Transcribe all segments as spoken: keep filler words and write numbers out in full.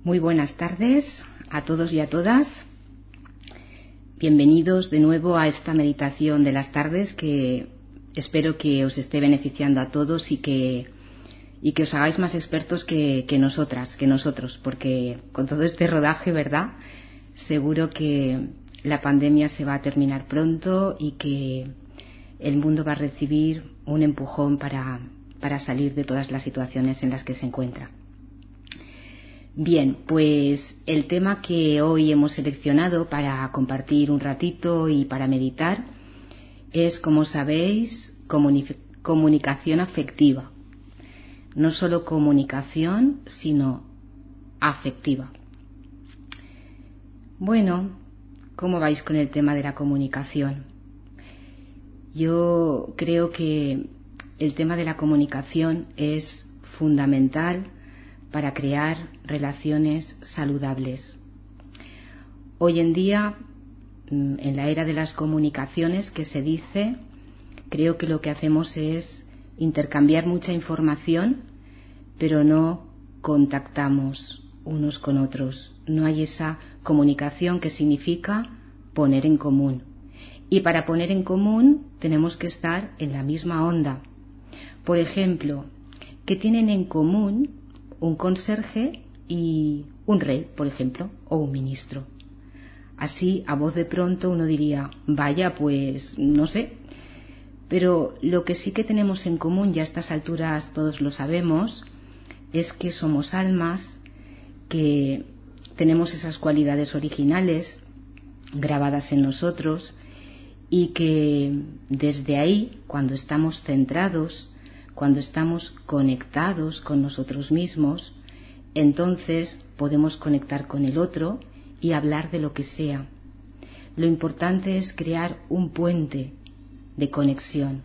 Muy buenas tardes a todos y a todas. Bienvenidos de nuevo a esta meditación de las tardes que espero que os esté beneficiando a todos y que, y que os hagáis más expertos que, que nosotras, que nosotros, porque con todo este rodaje, ¿verdad? Seguro que la pandemia se va a terminar pronto y que el mundo va a recibir un empujón para, para salir de todas las situaciones en las que se encuentra. Bien, pues el tema que hoy hemos seleccionado para compartir un ratito y para meditar es, como sabéis, comuni- comunicación afectiva. No solo comunicación, sino afectiva. Bueno, ¿cómo vais con el tema de la comunicación? Yo creo que el tema de la comunicación es fundamental para crear relaciones saludables. Hoy en día, en la era de las comunicaciones que se dice, creo que lo que hacemos es intercambiar mucha información, pero no contactamos unos con otros. No hay esa comunicación que significa poner en común. Y para poner en común tenemos que estar en la misma onda. Por ejemplo, ¿qué tienen en común un conserje y un rey, por ejemplo, o un ministro? Así, a voz de pronto, uno diría, vaya, pues, no sé. Pero lo que sí que tenemos en común, ya a estas alturas todos lo sabemos, es que somos almas, que tenemos esas cualidades originales grabadas en nosotros y que desde ahí, cuando estamos centrados, cuando estamos conectados con nosotros mismos, entonces podemos conectar con el otro y hablar de lo que sea. Lo importante es crear un puente de conexión,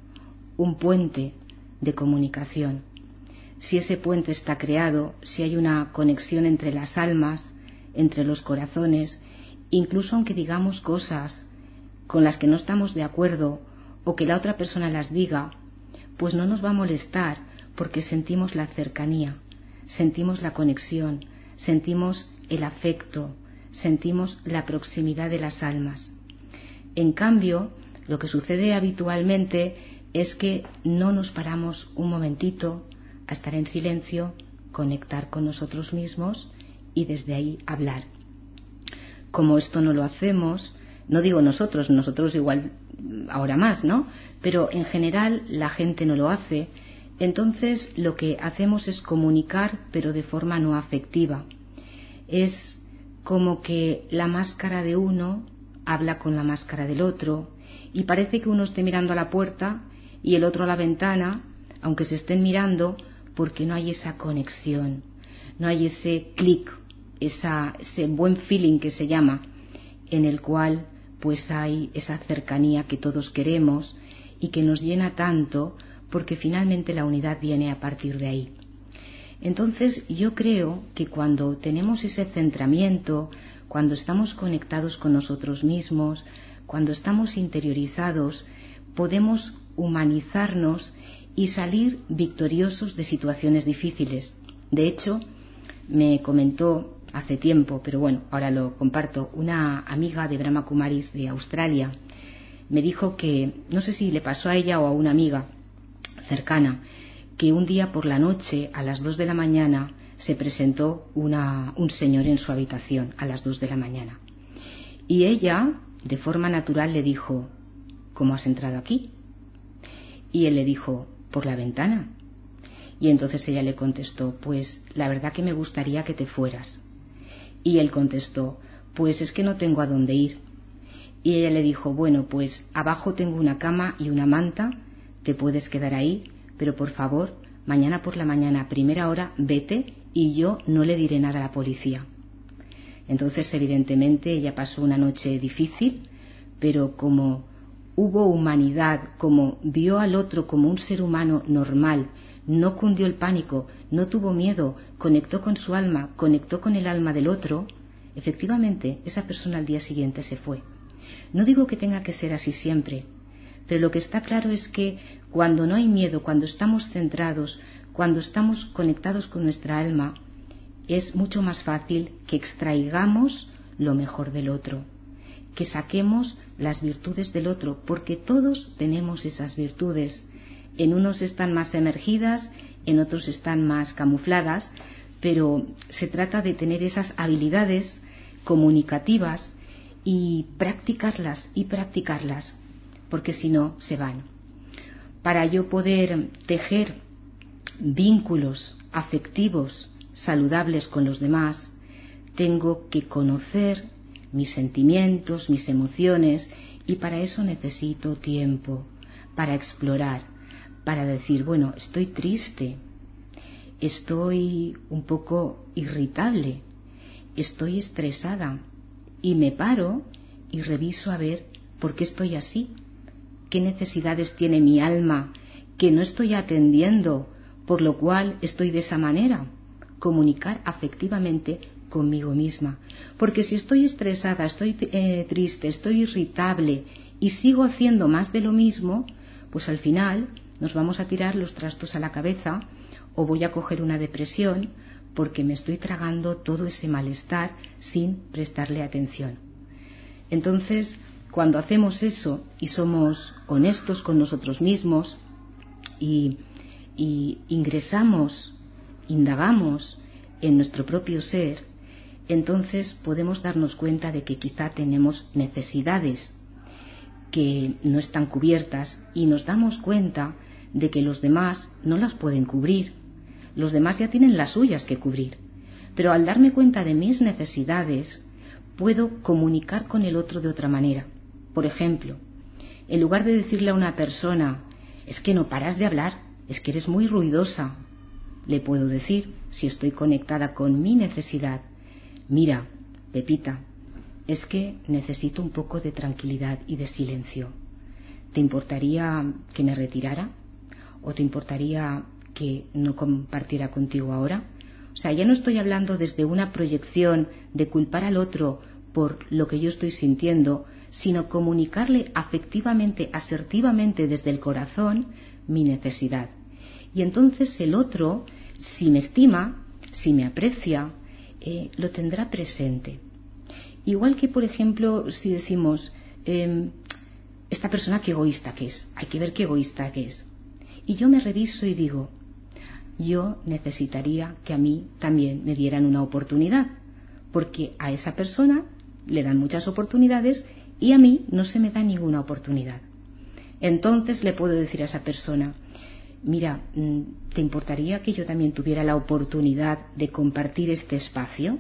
un puente de comunicación. Si ese puente está creado, si hay una conexión entre las almas, entre los corazones, incluso aunque digamos cosas con las que no estamos de acuerdo o que la otra persona las diga, pues no nos va a molestar porque sentimos la cercanía, sentimos la conexión, sentimos el afecto, sentimos la proximidad de las almas. En cambio, lo que sucede habitualmente es que no nos paramos un momentito a estar en silencio, conectar con nosotros mismos y desde ahí hablar. Como esto no lo hacemos, no digo nosotros, nosotros igual ahora más, ¿no? Pero en general la gente no lo hace. Entonces lo que hacemos es comunicar, pero de forma no afectiva. Es como que la máscara de uno habla con la máscara del otro y parece que uno esté mirando a la puerta y el otro a la ventana, aunque se estén mirando, porque no hay esa conexión, no hay ese clic, esa, ese buen feeling que se llama, en el cual pues hay esa cercanía que todos queremos y que nos llena tanto porque finalmente la unidad viene a partir de ahí. Entonces yo creo que cuando tenemos ese centramiento, cuando estamos conectados con nosotros mismos, cuando estamos interiorizados, podemos humanizarnos y salir victoriosos de situaciones difíciles. De hecho, me comentó hace tiempo, pero bueno, ahora lo comparto, una amiga de Brahma Kumaris de Australia me dijo que, no sé si le pasó a ella o a una amiga cercana, que un día por la noche, a las dos de la mañana, se presentó una, un señor en su habitación, a las dos de la mañana. Y ella, de forma natural, le dijo, ¿cómo has entrado aquí? Y él le dijo, por la ventana. Y entonces ella le contestó, pues la verdad que me gustaría que te fueras. Y él contestó, pues es que no tengo a dónde ir. Y ella le dijo, bueno, pues abajo tengo una cama y una manta, te puedes quedar ahí, pero por favor, mañana por la mañana a primera hora vete y yo no le diré nada a la policía. Entonces, evidentemente, ella pasó una noche difícil, pero como hubo humanidad, como vio al otro como un ser humano normal, no cundió el pánico, no tuvo miedo, conectó con su alma, conectó con el alma del otro, efectivamente, esa persona al día siguiente se fue. No digo que tenga que ser así siempre, pero lo que está claro es que cuando no hay miedo, cuando estamos centrados, cuando estamos conectados con nuestra alma, es mucho más fácil que extraigamos lo mejor del otro, que saquemos las virtudes del otro, porque todos tenemos esas virtudes. En unos están más emergidas, en otros están más camufladas, pero se trata de tener esas habilidades comunicativas y practicarlas y practicarlas, porque si no se van. Para yo poder tejer vínculos afectivos saludables con los demás, tengo que conocer mis sentimientos, mis emociones, y para eso necesito tiempo, para explorar, para decir, bueno, estoy triste, estoy un poco irritable, estoy estresada, y me paro y reviso a ver por qué estoy así, qué necesidades tiene mi alma que no estoy atendiendo, por lo cual estoy de esa manera. Comunicar afectivamente conmigo misma, porque si estoy estresada, estoy eh, triste, estoy irritable y sigo haciendo más de lo mismo, pues al final nos vamos a tirar los trastos a la cabeza o voy a coger una depresión porque me estoy tragando todo ese malestar sin prestarle atención. Entonces, cuando hacemos eso y somos honestos con nosotros mismos y, y ingresamos, indagamos en nuestro propio ser, entonces podemos darnos cuenta de que quizá tenemos necesidades que no están cubiertas y nos damos cuenta de que los demás no las pueden cubrir. Los demás ya tienen las suyas que cubrir. Pero al darme cuenta de mis necesidades, puedo comunicar con el otro de otra manera. Por ejemplo, en lugar de decirle a una persona, es que no paras de hablar, es que eres muy ruidosa, le puedo decir, si estoy conectada con mi necesidad, mira, Pepita, es que necesito un poco de tranquilidad y de silencio. ¿Te importaría que me retirara? ¿O te importaría que no compartiera contigo ahora? O sea, ya no estoy hablando desde una proyección de culpar al otro por lo que yo estoy sintiendo, sino comunicarle afectivamente, asertivamente desde el corazón mi necesidad. Y entonces el otro, si me estima, si me aprecia, eh, lo tendrá presente. Igual que, por ejemplo, si decimos, eh, esta persona qué egoísta que es, hay que ver qué egoísta que es. Y yo me reviso y digo, yo necesitaría que a mí también me dieran una oportunidad, porque a esa persona le dan muchas oportunidades y a mí no se me da ninguna oportunidad. Entonces le puedo decir a esa persona, mira, ¿te importaría que yo también tuviera la oportunidad de compartir este espacio?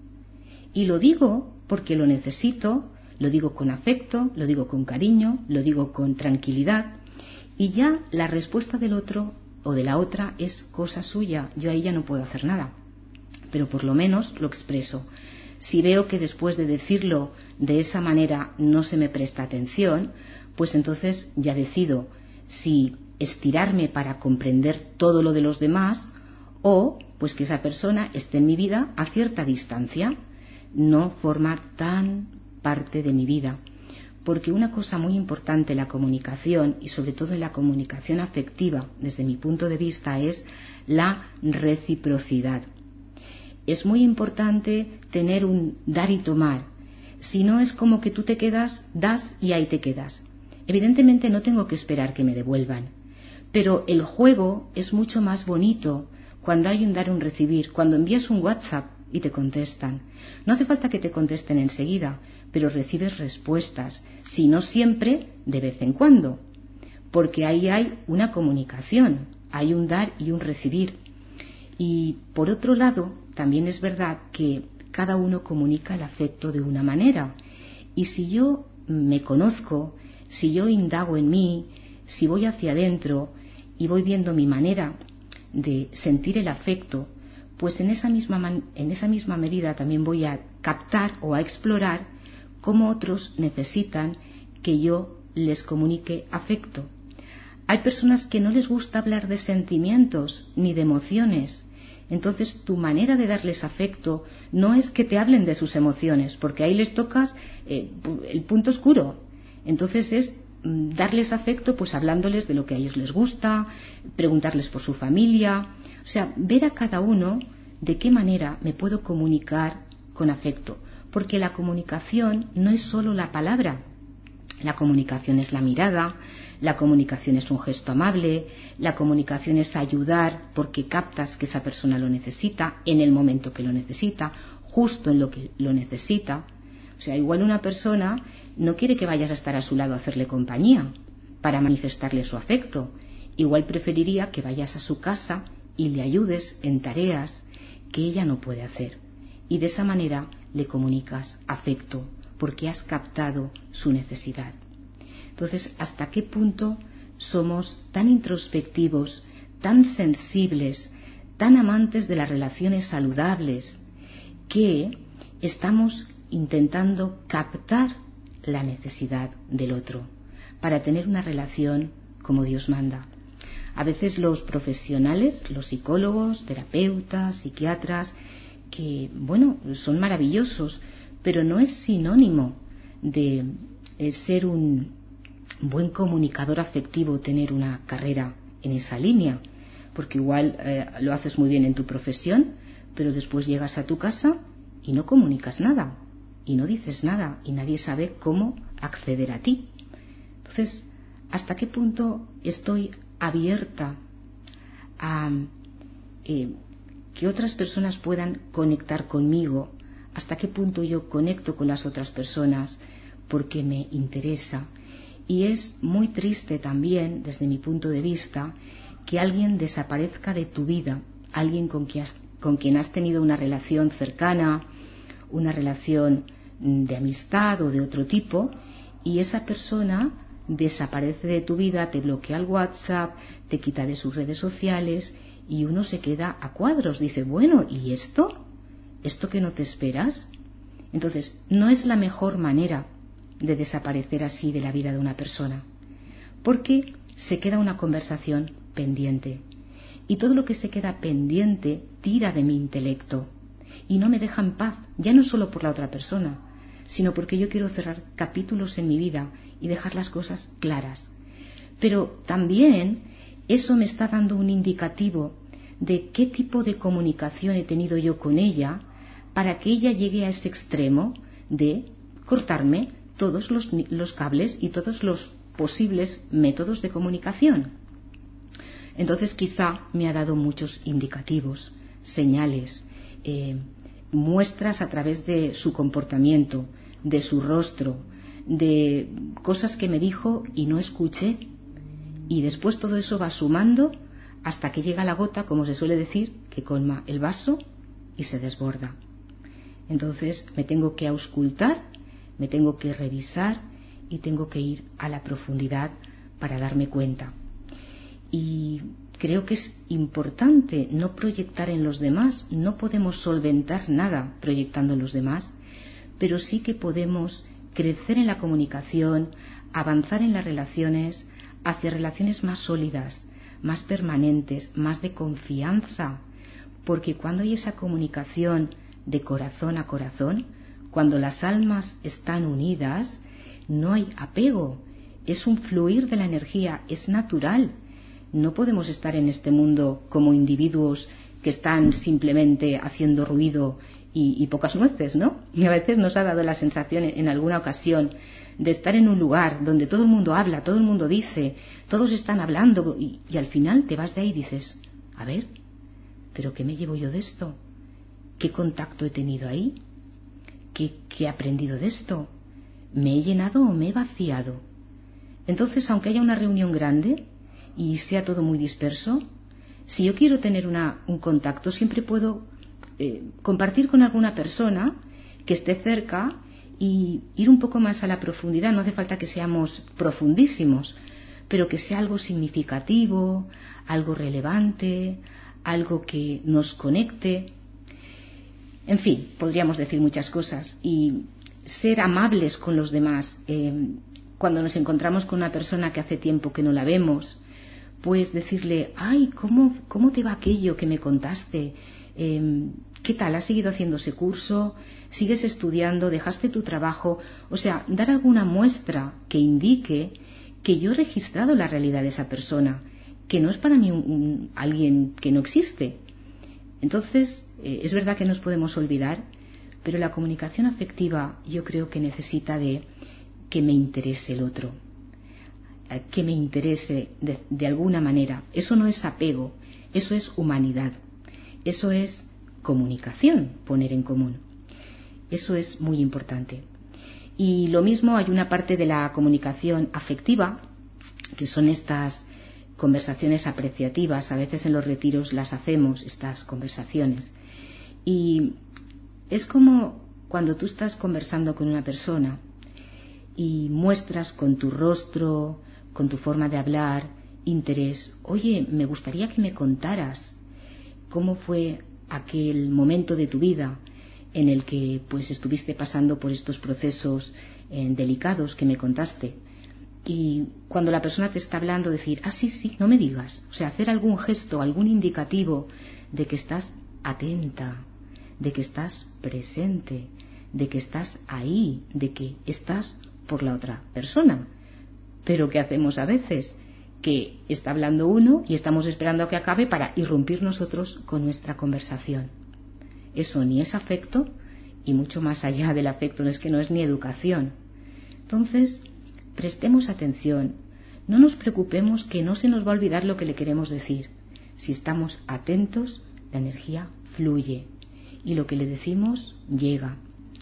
Y lo digo porque lo necesito, lo digo con afecto, lo digo con cariño, lo digo con tranquilidad, y ya la respuesta del otro o de la otra es cosa suya, yo ahí ya no puedo hacer nada, pero por lo menos lo expreso. Si veo que después de decirlo de esa manera no se me presta atención, pues entonces ya decido si estirarme para comprender todo lo de los demás o pues que esa persona esté en mi vida a cierta distancia, no formar tan parte de mi vida. Porque una cosa muy importante en la comunicación, y sobre todo en la comunicación afectiva, desde mi punto de vista, es la reciprocidad. Es muy importante tener un dar y tomar. Si no, es como que tú te quedas, das y ahí te quedas. Evidentemente no tengo que esperar que me devuelvan, pero el juego es mucho más bonito cuando hay un dar y un recibir, cuando envías un WhatsApp y te contestan. No hace falta que te contesten enseguida, pero recibes respuestas, si no siempre, de vez en cuando, porque ahí hay una comunicación, hay un dar y un recibir. Y por otro lado, también es verdad que cada uno comunica el afecto de una manera, y si yo me conozco, si yo indago en mí, si voy hacia adentro y voy viendo mi manera de sentir el afecto, pues en esa misma, man- en esa misma medida también voy a captar o a explorar cómo otros necesitan que yo les comunique afecto. Hay personas que no les gusta hablar de sentimientos ni de emociones. Entonces tu manera de darles afecto no es que te hablen de sus emociones, porque ahí les tocas eh, el punto oscuro. Entonces es mm, darles afecto pues hablándoles de lo que a ellos les gusta, preguntarles por su familia. O sea, ver a cada uno de qué manera me puedo comunicar con afecto, porque la comunicación no es solo la palabra, la comunicación es la mirada, la comunicación es un gesto amable, la comunicación es ayudar porque captas que esa persona lo necesita en el momento que lo necesita, justo en lo que lo necesita. O sea, igual una persona no quiere que vayas a estar a su lado a hacerle compañía para manifestarle su afecto. Igual preferiría que vayas a su casa y le ayudes en tareas que ella no puede hacer. Y de esa manera le comunicas afecto porque has captado su necesidad. Entonces, ¿hasta qué punto somos tan introspectivos, tan sensibles, tan amantes de las relaciones saludables, que estamos intentando captar la necesidad del otro para tener una relación como Dios manda? A veces los profesionales, los psicólogos, terapeutas, psiquiatras, que, bueno, son maravillosos, pero no es sinónimo de eh, ser un buen comunicador afectivo tener una carrera en esa línea, porque igual eh, lo haces muy bien en tu profesión, pero después llegas a tu casa y no comunicas nada, y no dices nada, y nadie sabe cómo acceder a ti. Entonces, ¿hasta qué punto estoy abierta a eh, que otras personas puedan conectar conmigo? ¿Hasta qué punto yo conecto con las otras personas porque me interesa? Y es muy triste también, desde mi punto de vista, que alguien desaparezca de tu vida, alguien con quien has, con quien has tenido una relación cercana, una relación de amistad o de otro tipo, y esa persona desaparece de tu vida, te bloquea el WhatsApp, te quita de sus redes sociales y uno se queda a cuadros. Dice, bueno, ¿y esto? ¿Esto que no te esperas? Entonces, no es la mejor manera de desaparecer así de la vida de una persona, porque se queda una conversación pendiente, y todo lo que se queda pendiente tira de mi intelecto y no me deja en paz, ya no solo por la otra persona, sino porque yo quiero cerrar capítulos en mi vida y dejar las cosas claras. Pero también eso me está dando un indicativo de qué tipo de comunicación he tenido yo con ella para que ella llegue a ese extremo de cortarme todos los, los cables y todos los posibles métodos de comunicación. Entonces quizá me ha dado muchos indicativos, señales, eh, muestras a través de su comportamiento, de su rostro, de cosas que me dijo y no escuché, y después todo eso va sumando hasta que llega la gota, como se suele decir, que colma el vaso y se desborda. Entonces me tengo que auscultar, me tengo que revisar y tengo que ir a la profundidad para darme cuenta. Y creo que es importante no proyectar en los demás. No podemos solventar nada proyectando en los demás, pero sí que podemos crecer en la comunicación, avanzar en las relaciones hacia relaciones más sólidas, más permanentes, más de confianza, porque cuando hay esa comunicación de corazón a corazón, cuando las almas están unidas, no hay apego, es un fluir de la energía, es natural. No podemos estar en este mundo como individuos que están simplemente haciendo ruido y, y pocas nueces, ¿no? Y a veces nos ha dado la sensación en alguna ocasión de estar en un lugar donde todo el mundo habla, todo el mundo dice, todos están hablando y, y al final te vas de ahí y dices, a ver, ¿pero qué me llevo yo de esto? ¿Qué contacto he tenido ahí? ¿Qué, qué he aprendido de esto? ¿Me he llenado o me he vaciado? Entonces, aunque haya una reunión grande y sea todo muy disperso, si yo quiero tener una, un contacto, siempre puedo eh, compartir con alguna persona que esté cerca y ir un poco más a la profundidad. No hace falta que seamos profundísimos, pero que sea algo significativo, algo relevante, algo que nos conecte. En fin, podríamos decir muchas cosas y ser amables con los demás. Eh, cuando nos encontramos con una persona que hace tiempo que no la vemos, pues decirle, ay, ¿cómo, cómo te va aquello que me contaste? Eh, ¿Qué tal? ¿Has seguido haciendo ese curso? ¿Sigues estudiando? ¿Dejaste tu trabajo? O sea, dar alguna muestra que indique que yo he registrado la realidad de esa persona, que no es para mí un, un, alguien que no existe. Entonces, eh, es verdad que nos podemos olvidar, pero la comunicación afectiva yo creo que necesita de que me interese el otro, que me interese de, de alguna manera. Eso no es apego, eso es humanidad, eso es comunicación, poner en común. Eso es muy importante. Y lo mismo, hay una parte de la comunicación afectiva, que son estas conversaciones apreciativas. A veces en los retiros las hacemos, estas conversaciones. Y es como cuando tú estás conversando con una persona y muestras con tu rostro, con tu forma de hablar, interés. Oye, me gustaría que me contaras cómo fue aquel momento de tu vida en el que pues estuviste pasando por estos procesos eh, delicados que me contaste. Y cuando la persona te está hablando, decir, ah, sí, sí, no me digas. O sea, hacer algún gesto, algún indicativo de que estás atenta, de que estás presente, de que estás ahí, de que estás por la otra persona. Pero ¿qué hacemos a veces? Que está hablando uno y estamos esperando a que acabe para irrumpir nosotros con nuestra conversación. Eso ni es afecto, y mucho más allá del afecto, no es que no es ni educación. Entonces, prestemos atención, no nos preocupemos, que no se nos va a olvidar lo que le queremos decir. Si estamos atentos, la energía fluye y lo que le decimos llega.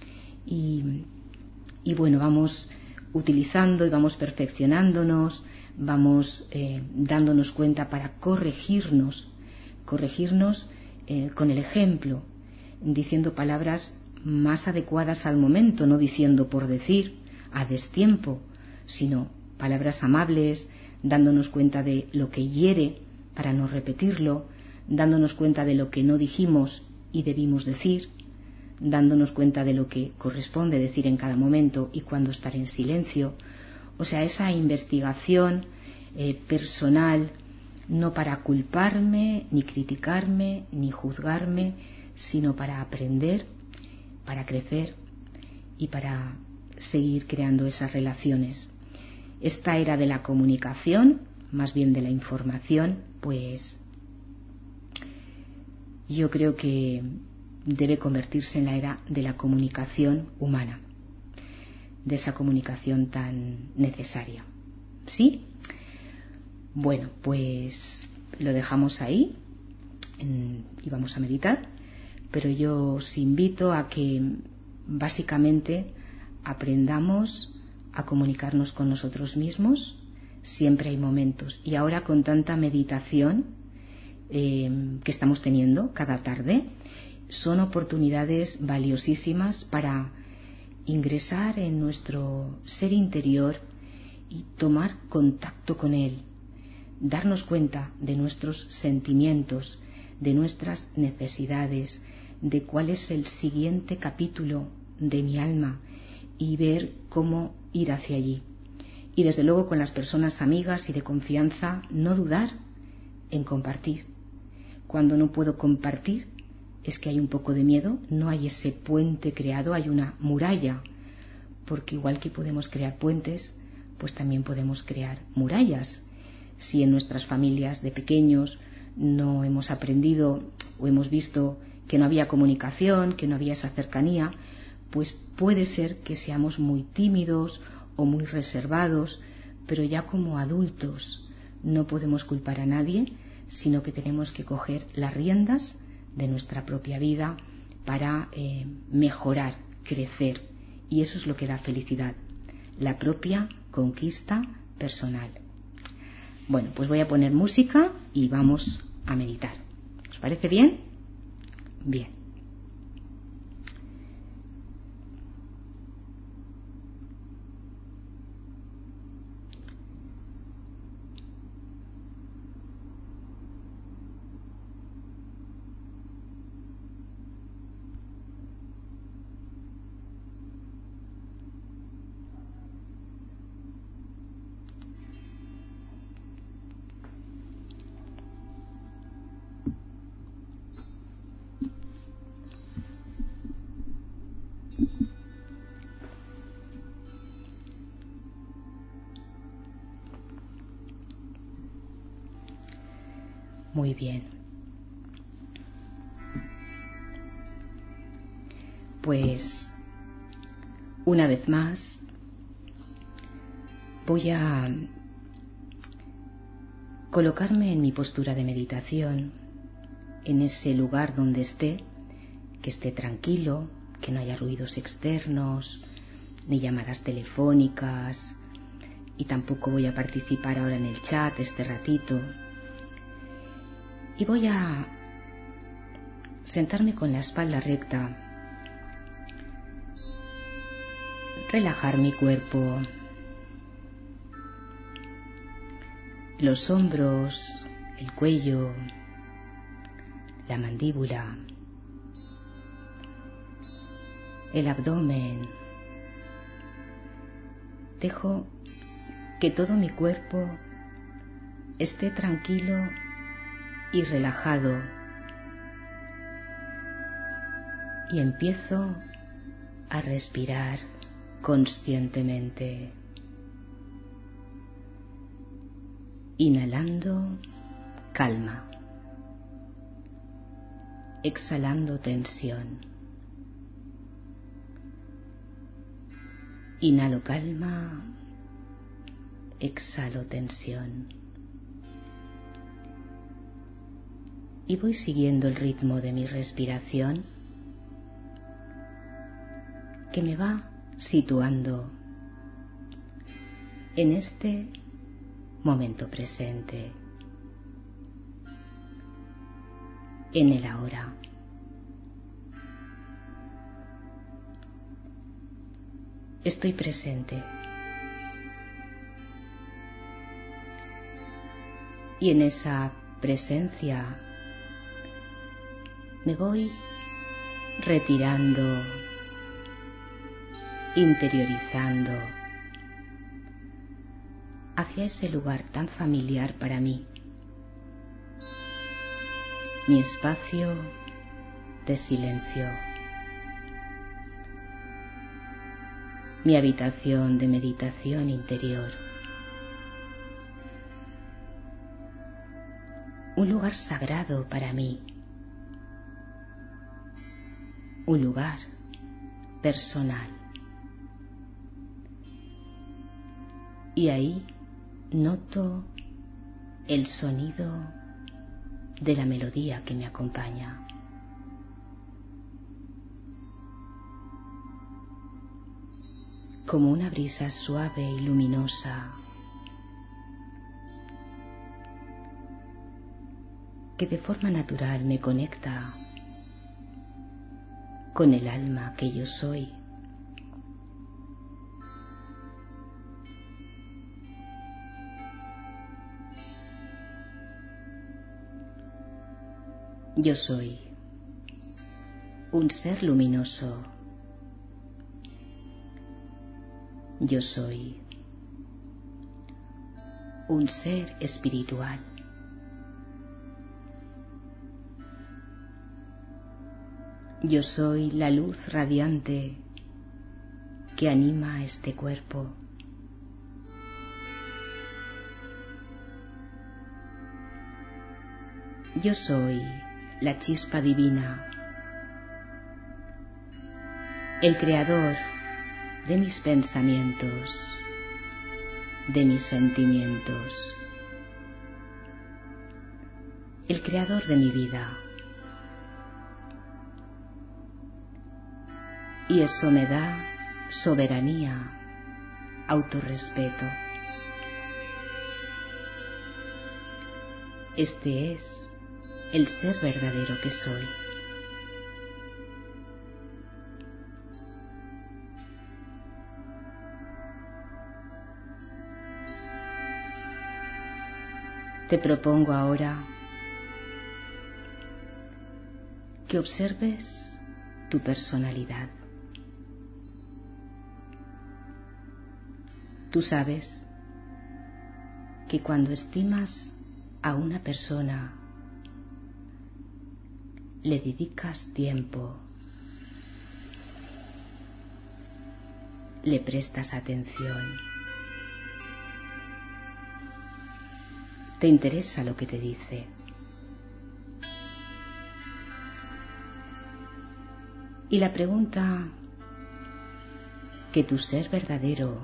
Y, y bueno, vamos utilizando y vamos perfeccionándonos, vamos eh, dándonos cuenta para corregirnos, corregirnos eh, con el ejemplo, diciendo palabras más adecuadas al momento, no diciendo por decir, a destiempo, sino palabras amables, dándonos cuenta de lo que hiere para no repetirlo, dándonos cuenta de lo que no dijimos y debimos decir, dándonos cuenta de lo que corresponde decir en cada momento y cuándo estar en silencio. O sea, esa investigación eh, personal, no para culparme, ni criticarme, ni juzgarme, sino para aprender, para crecer y para seguir creando esas relaciones. Esta era de la comunicación, más bien de la información, pues yo creo que debe convertirse en la era de la comunicación humana, de esa comunicación tan necesaria. ¿Sí? Bueno, pues lo dejamos ahí y vamos a meditar, pero yo os invito a que básicamente aprendamos a comunicarnos con nosotros mismos. Siempre hay momentos, y ahora con tanta meditación eh, que estamos teniendo cada tarde, son oportunidades valiosísimas para ingresar en nuestro ser interior y tomar contacto con él, darnos cuenta de nuestros sentimientos, de nuestras necesidades, de cuál es el siguiente capítulo de mi alma y ver cómo ir hacia allí. Y desde luego con las personas amigas y de confianza, no dudar en compartir. Cuando no puedo compartir, es que hay un poco de miedo, no hay ese puente creado, hay una muralla, porque igual que podemos crear puentes, pues también podemos crear murallas. Si en nuestras familias de pequeños no hemos aprendido o hemos visto que no había comunicación, que no había esa cercanía, pues puede ser que seamos muy tímidos o muy reservados, pero ya como adultos no podemos culpar a nadie, sino que tenemos que coger las riendas de nuestra propia vida para eh, mejorar, crecer, y eso es lo que da felicidad, la propia conquista personal. Bueno, pues voy a poner música y vamos a meditar. ¿Os parece bien? Bien. Muy bien. Pues una vez más voy a colocarme en mi postura de meditación, en ese lugar donde esté, que esté tranquilo, que no haya ruidos externos, ni llamadas telefónicas, y tampoco voy a participar ahora en el chat este ratito. Y voy a sentarme con la espalda recta, relajar mi cuerpo, los hombros, el cuello, la mandíbula, el abdomen. Dejo que todo mi cuerpo esté tranquilo y relajado, y empiezo a respirar conscientemente, inhalando calma, exhalando tensión. Inhalo calma, exhalo tensión. Y voy siguiendo el ritmo de mi respiración, que me va situando en este momento presente, en el ahora. Estoy presente. Y en esa presencia me voy retirando, interiorizando hacia ese lugar tan familiar para mí, mi espacio de silencio, mi habitación de meditación interior, un lugar sagrado para mí, un lugar personal. Y ahí noto el sonido de la melodía que me acompaña. Como una brisa suave y luminosa que de forma natural me conecta con el alma que yo soy. Yo soy un ser luminoso. Yo soy un ser espiritual. Yo soy la luz radiante que anima este cuerpo. Yo soy la chispa divina, el creador de mis pensamientos, de mis sentimientos, el creador de mi vida. Y eso me da soberanía, autorrespeto. Este es el ser verdadero que soy. Te propongo ahora que observes tu personalidad. Tú sabes que cuando estimas a una persona, le dedicas tiempo, le prestas atención, te interesa lo que te dice. Y la pregunta que tu ser verdadero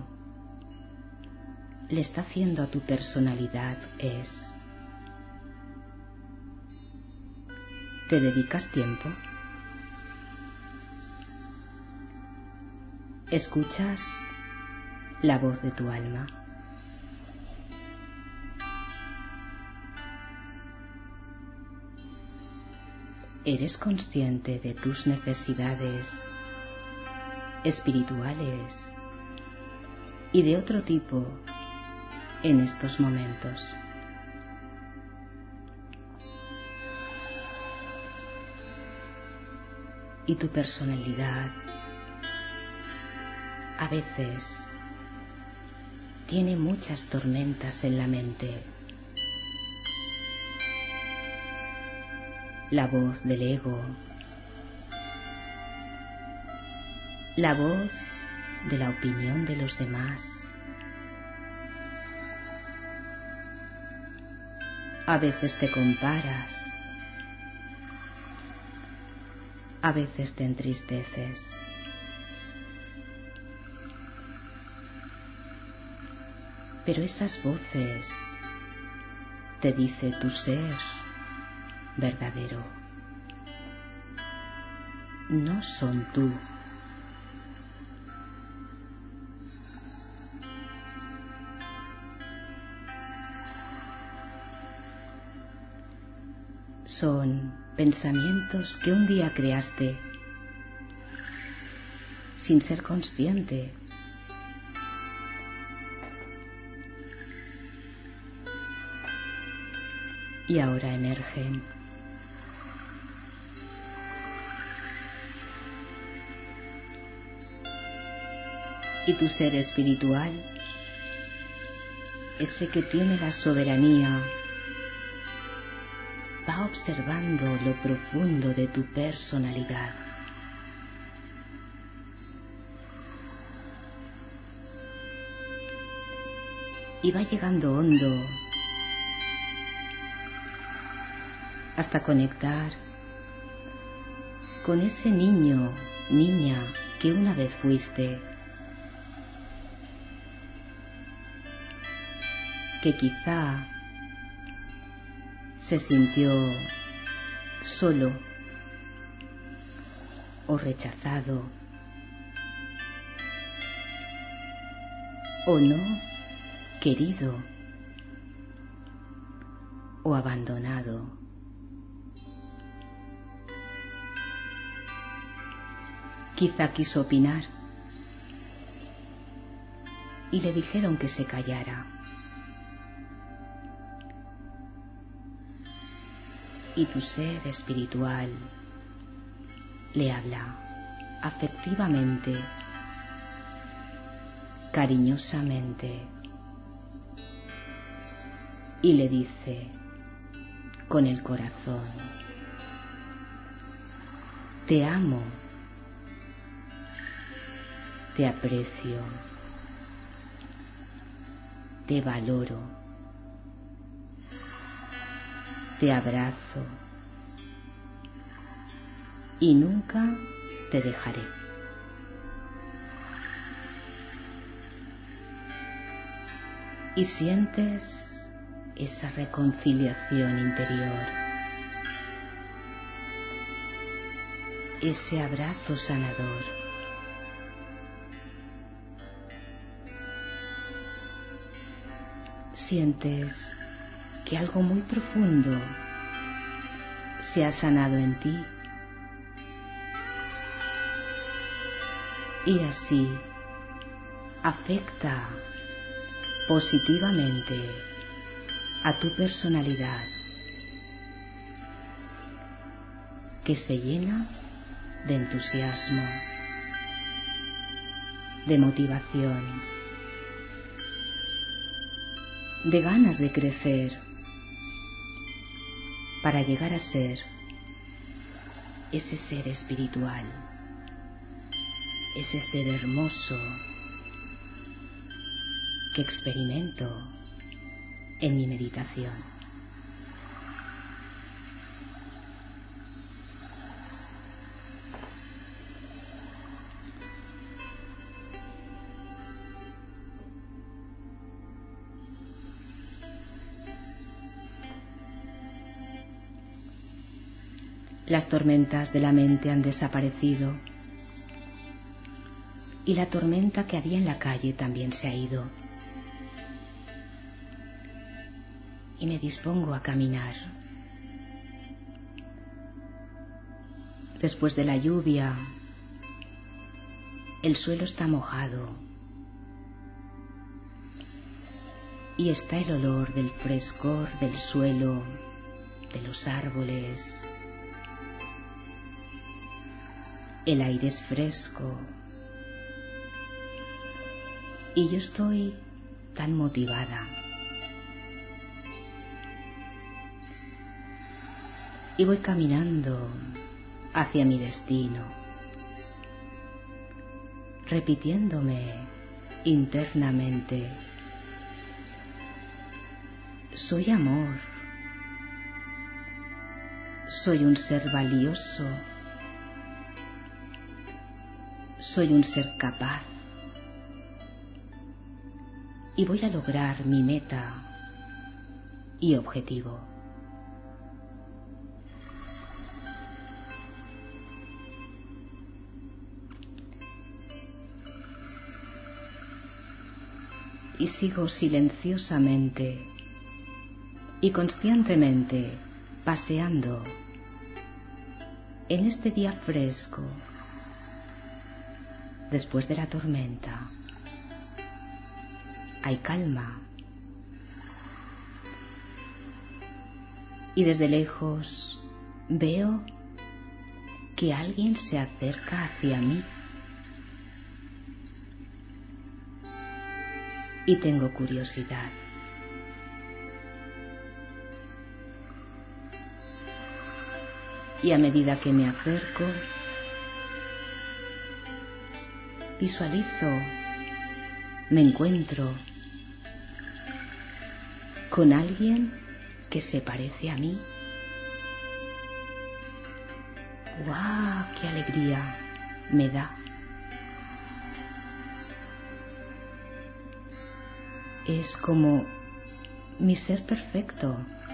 le está haciendo a tu personalidad es: ¿te dedicas tiempo? ¿Escuchas la voz de tu alma? ¿Eres consciente de tus necesidades espirituales y de otro tipo en estos momentos? Y tu personalidad a veces tiene muchas tormentas en la mente. La voz del ego, la voz de la opinión de los demás. A veces te comparas, a veces te entristeces. Pero esas voces te dice tu ser verdadero, no son tú. Son pensamientos que un día creaste sin ser consciente. Y ahora emergen. Y tu ser espiritual, ese que tiene la soberanía, va observando lo profundo de tu personalidad. Y va llegando hondo hasta conectar con ese niño, niña que una vez fuiste, que quizá se sintió solo o rechazado o no querido o abandonado. Quizá quiso opinar y le dijeron que se callara. Y tu ser espiritual le habla afectivamente, cariñosamente, y le dice con el corazón: te amo, te aprecio, te valoro, te abrazo y nunca te dejaré. Y sientes esa reconciliación interior, ese abrazo sanador. Sientes que algo muy profundo se ha sanado en ti. Y así afecta positivamente a tu personalidad, que se llena de entusiasmo, de motivación, de ganas de crecer para llegar a ser ese ser espiritual, ese ser hermoso que experimento en mi meditación. Las tormentas de la mente han desaparecido y la tormenta que había en la calle también se ha ido. Y me dispongo a caminar. Después de la lluvia, el suelo está mojado y está el olor del frescor del suelo, de los árboles. El aire es fresco y yo estoy tan motivada. Y voy caminando hacia mi destino, repitiéndome internamente: soy amor, soy un ser valioso, soy un ser capaz y voy a lograr mi meta y objetivo. Y sigo silenciosamente y conscientemente paseando en este día fresco después de la tormenta. Hay calma y desde lejos veo que alguien se acerca hacia mí y tengo curiosidad. Y a medida que me acerco, visualizo, me encuentro con alguien que se parece a mí. ¡Guau! ¡Qué alegría me da! Es como mi ser perfecto,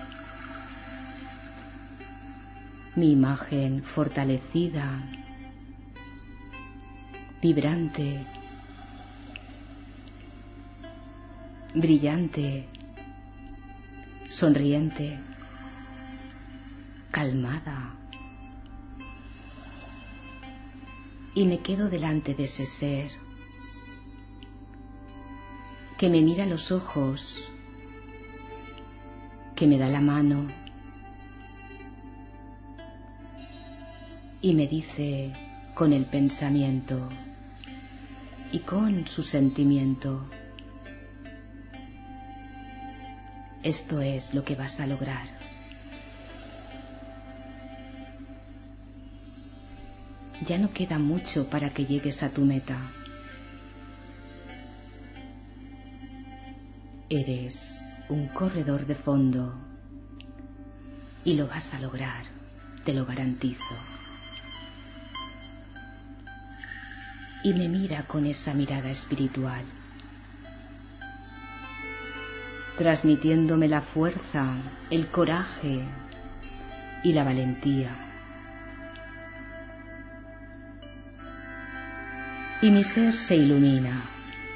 mi imagen fortalecida, vibrante, brillante, sonriente, calmada. Y me quedo delante de ese ser que me mira a los ojos, que me da la mano y me dice con el pensamiento y con su sentimiento: esto es lo que vas a lograr. Ya no queda mucho para que llegues a tu meta. Eres un corredor de fondo y lo vas a lograr, te lo garantizo. Y me mira con esa mirada espiritual, transmitiéndome la fuerza, el coraje y la valentía. Y mi ser se ilumina.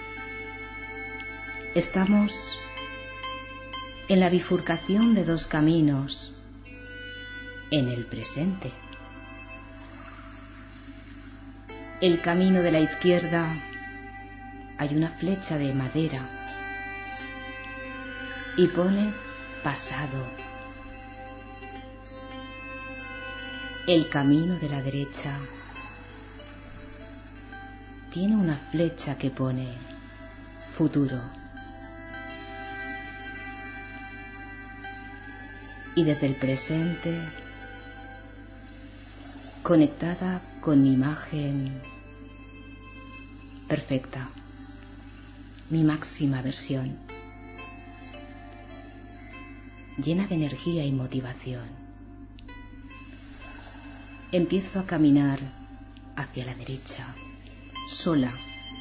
Estamos en la bifurcación de dos caminos, en el presente. El camino de la izquierda hay una flecha de madera y pone pasado. El camino de la derecha tiene una flecha que pone futuro. Y desde el presente, conectada con mi imagen perfecta, mi máxima versión, llena de energía y motivación, empiezo a caminar hacia la derecha, sola,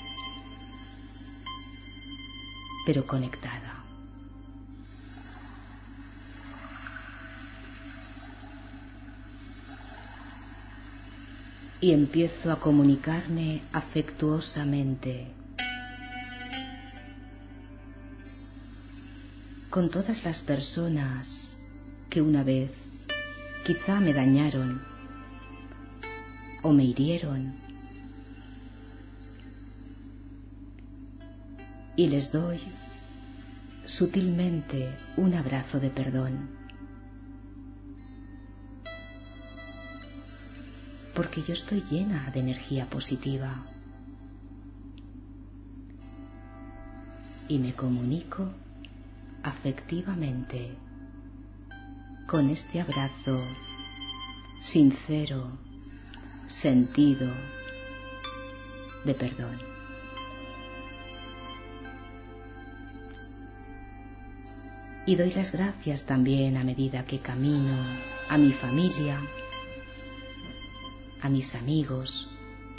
pero conectada. y empiezo a comunicarme afectuosamente con todas las personas que una vez quizá me dañaron o me hirieron, y les doy sutilmente un abrazo de perdón, porque yo estoy llena de energía positiva y me comunico afectivamente con este abrazo sincero, sentido de perdón. Y doy las gracias también a medida que camino a mi familia, a mis amigos,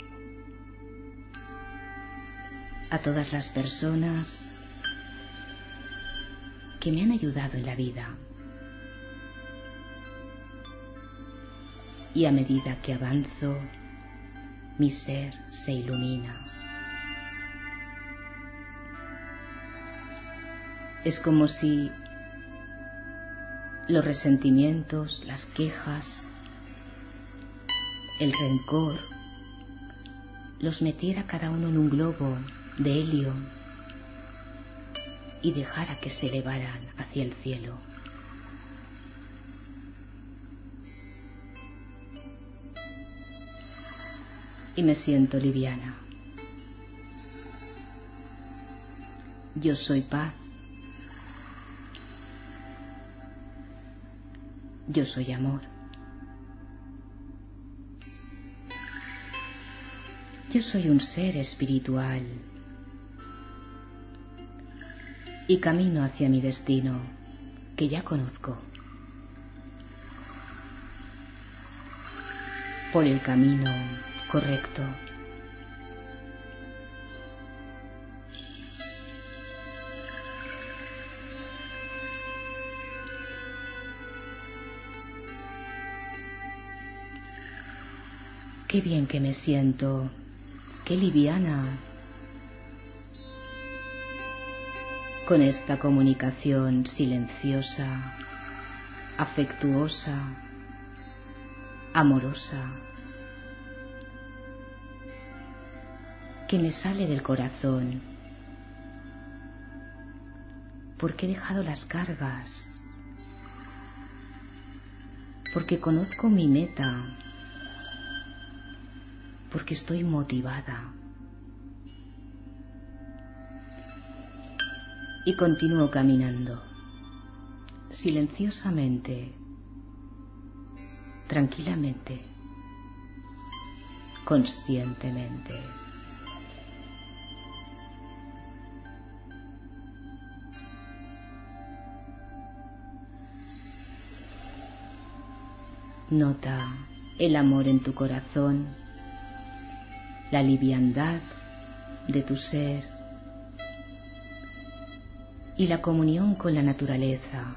a todas las personas que me han ayudado en la vida. Y a medida que avanzo, mi ser se ilumina. Es como si los resentimientos, las quejas, el rencor, los metiera cada uno en un globo de helio y dejara que se elevaran hacia el cielo. Y me siento liviana. Yo soy paz. Yo soy amor. Yo soy un ser espiritual y camino hacia mi destino que ya conozco. Por el camino correcto. Qué bien que me siento, qué liviana, con esta comunicación silenciosa, afectuosa, amorosa, que me sale del corazón, porque he dejado las cargas, porque conozco mi meta, porque estoy motivada. Y continúo caminando, silenciosamente, tranquilamente, conscientemente. Nota el amor en tu corazón, la liviandad de tu ser y la comunión con la naturaleza.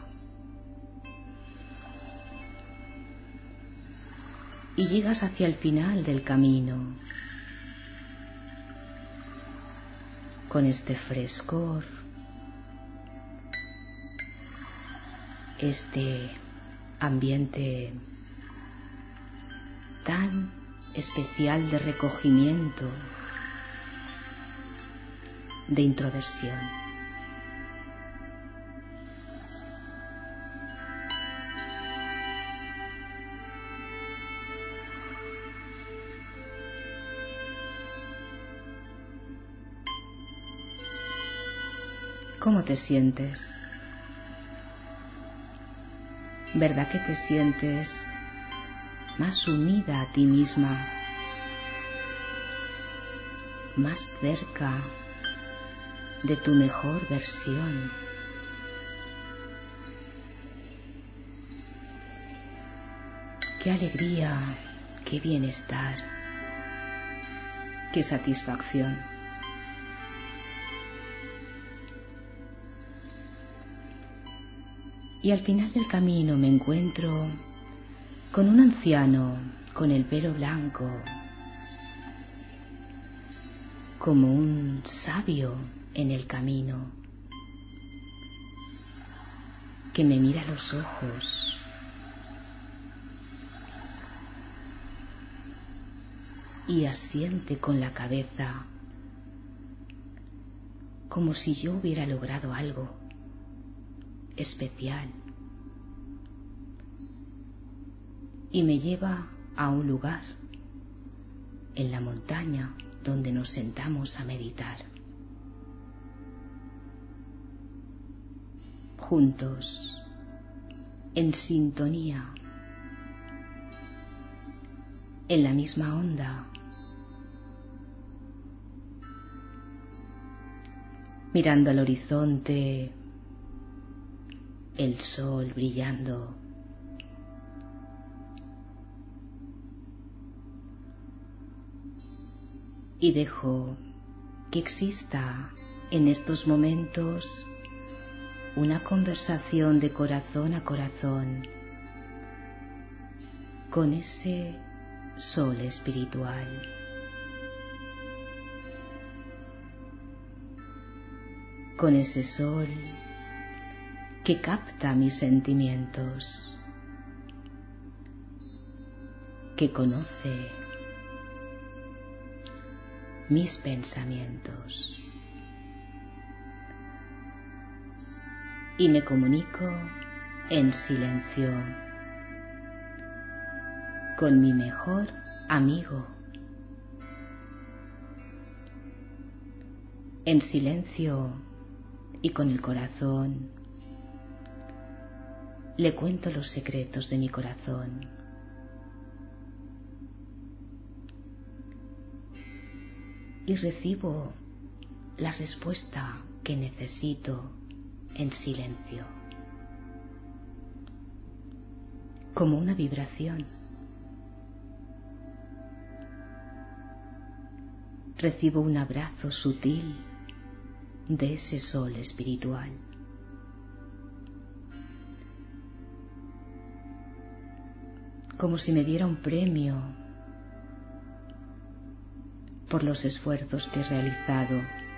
Y llegas hacia el final del camino con este frescor, este ambiente tan especial de recogimiento, de introversión. ¿Cómo te sientes? ¿Verdad que te sientes más unida a ti misma, más cerca de tu mejor versión? Qué alegría, qué bienestar, qué satisfacción. Y al final del camino me encuentro con un anciano con el pelo blanco, como un sabio en el camino que me mira a los ojos y asiente con la cabeza como si yo hubiera logrado algo especial, y me lleva a un lugar en la montaña donde nos sentamos a meditar juntos, en sintonía, en la misma onda, mirando al horizonte, el sol brillando, y dejo que exista en estos momentos una conversación de corazón a corazón con ese sol espiritual. Con ese sol que capta mis sentimientos, que conoce mis pensamientos y me comunico en silencio con mi mejor amigo. En silencio y con el corazón le cuento los secretos de mi corazón. Y recibo la respuesta que necesito en silencio, como una vibración. Recibo un abrazo sutil de ese sol espiritual. Como si me diera un premio por los esfuerzos que he realizado.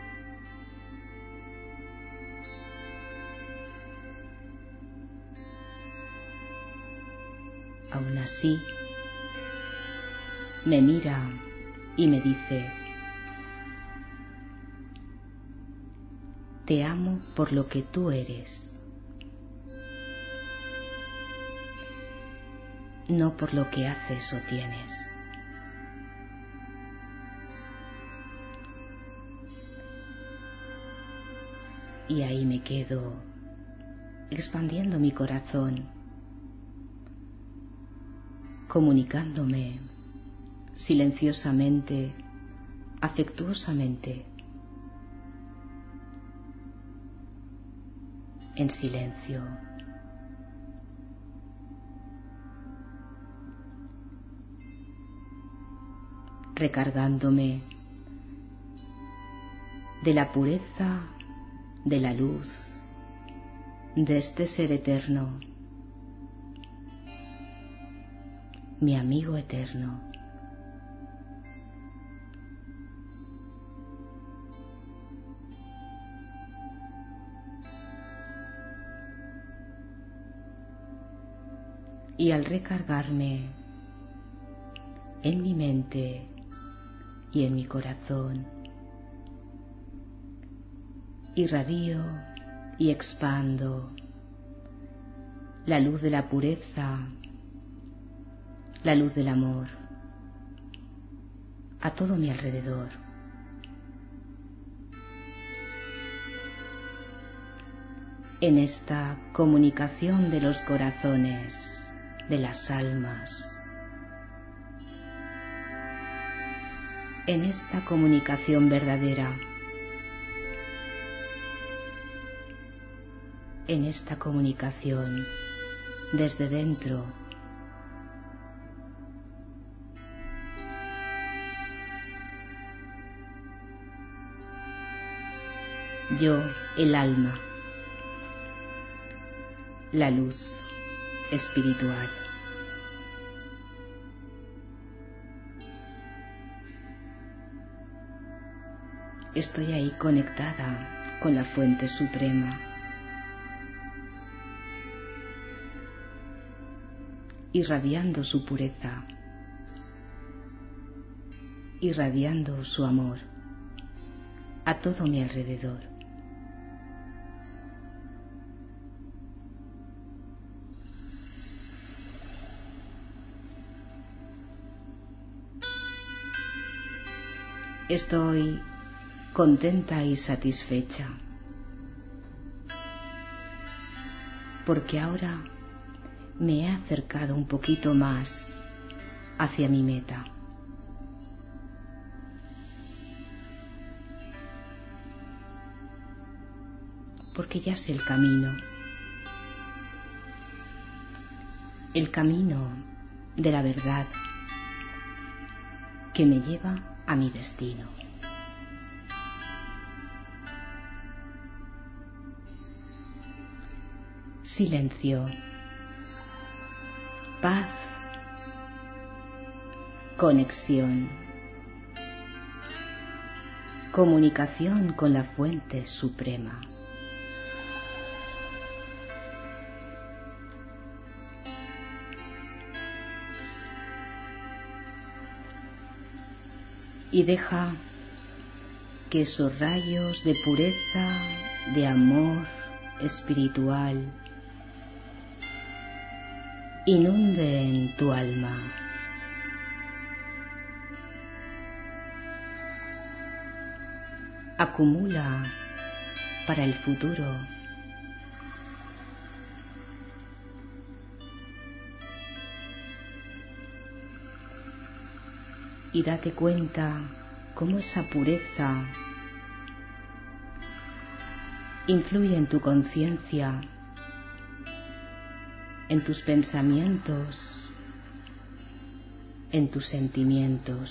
Aún así, me mira y me dice: te amo por lo que tú eres, no por lo que haces o tienes. Y ahí me quedo, expandiendo mi corazón, comunicándome silenciosamente, afectuosamente, en silencio. Recargándome de la pureza, de la luz, de este ser eterno, mi amigo eterno. Y al recargarme en mi mente y en mi corazón, irradio y expando la luz de la pureza, la luz del amor a todo mi alrededor. En esta comunicación de los corazones, de las almas, en esta comunicación verdadera, en esta comunicación desde dentro, yo, el alma, la luz espiritual. estoy ahí conectada con la fuente suprema, irradiando su pureza, irradiando su amor a todo mi alrededor. Estoy contenta y satisfecha, porque ahora me he acercado un poquito más hacia mi meta. Porque ya sé el camino, el camino de la verdad que me lleva a mi destino. Silencio, paz, conexión, comunicación con la fuente suprema. Y deja que esos rayos de pureza, de amor espiritual inunden tu alma. Acumula para el futuro. Y date cuenta cómo esa pureza influye en tu conciencia, en tus pensamientos, en tus sentimientos,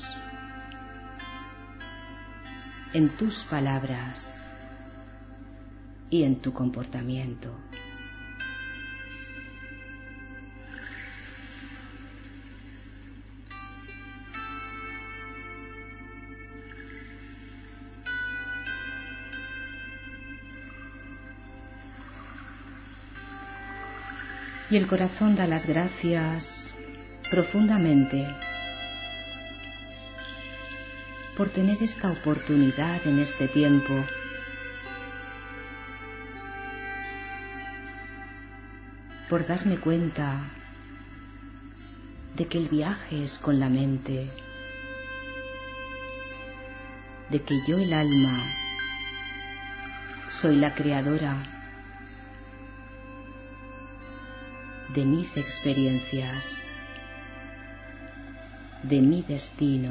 en tus palabras y en tu comportamiento. Y el corazón da las gracias profundamente por tener esta oportunidad en este tiempo, por darme cuenta de que el viaje es con la mente, de que yo, el alma, soy la creadora de mis experiencias, de mi destino,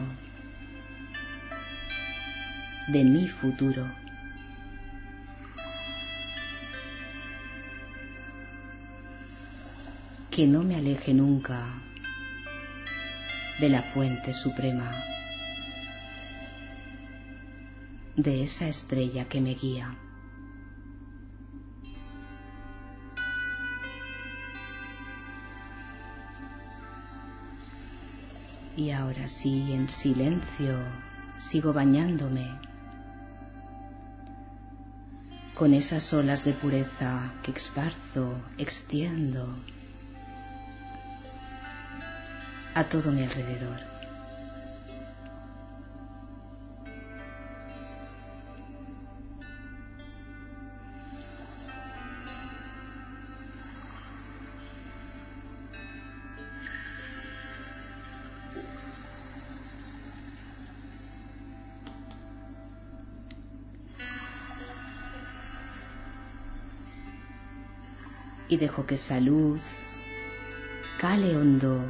de mi futuro. Que no me aleje nunca de la fuente suprema, de esa estrella que me guía. Y ahora sí, en silencio, sigo bañándome con esas olas de pureza que esparzo, extiendo a todo mi alrededor. Y dejo que esa luz cale hondo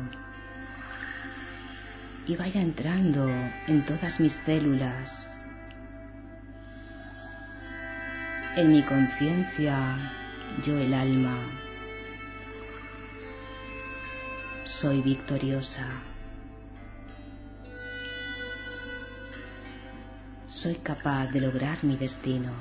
y vaya entrando en todas mis células, en mi conciencia. Yo, el alma, soy victoriosa, soy capaz de lograr mi destino.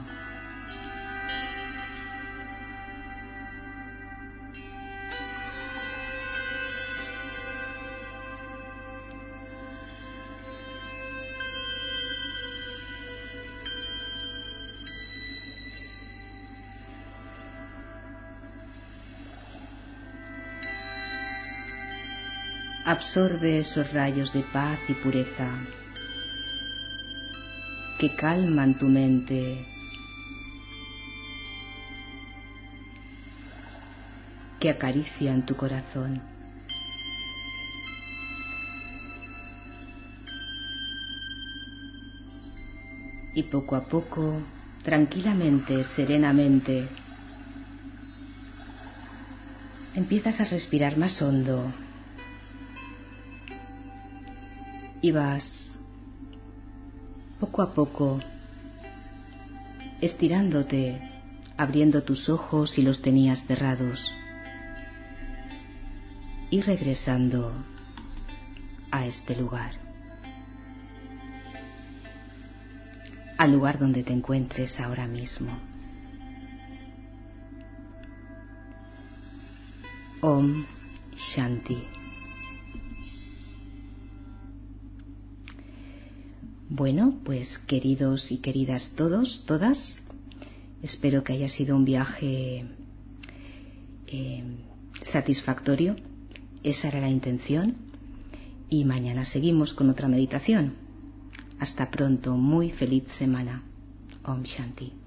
Absorbe esos rayos de paz y pureza que calman tu mente, que acarician tu corazón. Y poco a poco, tranquilamente, serenamente, empiezas a respirar más hondo y vas poco a poco estirándote, abriendo tus ojos si los tenías cerrados y regresando a este lugar, al lugar donde te encuentres ahora mismo. Om Shanti. Bueno, pues queridos y queridas todos, todas, espero que haya sido un viaje eh, satisfactorio. Esa era la intención. Y mañana seguimos con otra meditación. Hasta pronto, muy feliz semana. Om Shanti.